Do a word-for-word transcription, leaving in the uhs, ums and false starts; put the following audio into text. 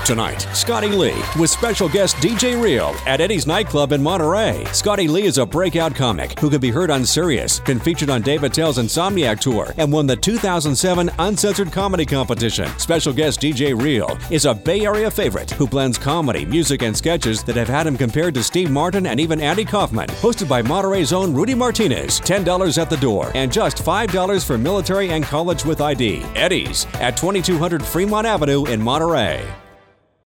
tonight, Scotty Lee with special guest D J Real at Eddie's Nightclub in Monterey. Scotty Lee is a breakout comic who can be heard on Sirius, been featured on Dave Attell's Insomniac Tour, and won the two thousand seven Uncensored Comedy Competition. Special guest D J Real is a Bay Area favorite who blends comedy, music, and sketches that have had him compared to Steve Martin and even Andy Kaufman. Hosted by Monterey's own Rudy Martinez. ten dollars at the door and just five dollars for military and college with I D. Eddie's at twenty-two hundred Fremont Avenue in Monterey.